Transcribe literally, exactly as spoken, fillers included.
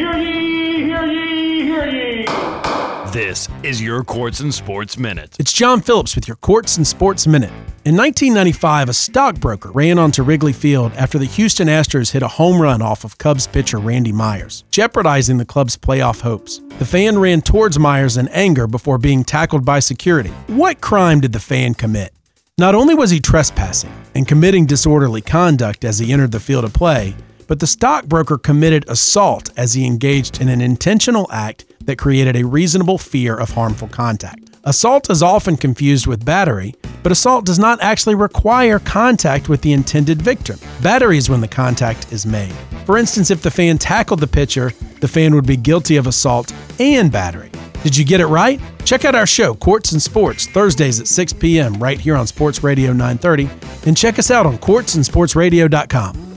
Hear ye, hear ye, hear ye. This is your Courts and Sports Minute. It's John Phillips with your Courts and Sports Minute. In nineteen ninety-five, a stockbroker ran onto Wrigley Field after the Houston Astros hit a home run off of Cubs pitcher Randy Myers, jeopardizing the club's playoff hopes. The fan ran towards Myers in anger before being tackled by security. What crime did the fan commit? Not only was he trespassing and committing disorderly conduct as he entered the field of play, but the stockbroker committed assault as he engaged in an intentional act that created a reasonable fear of harmful contact. Assault is often confused with battery, but assault does not actually require contact with the intended victim. Battery is when the contact is made. For instance, if the fan tackled the pitcher, the fan would be guilty of assault and battery. Did you get it right? Check out our show, Courts and Sports, Thursdays at six p.m. right here on Sports Radio nine thirty, and check us out on courts and sports radio dot com.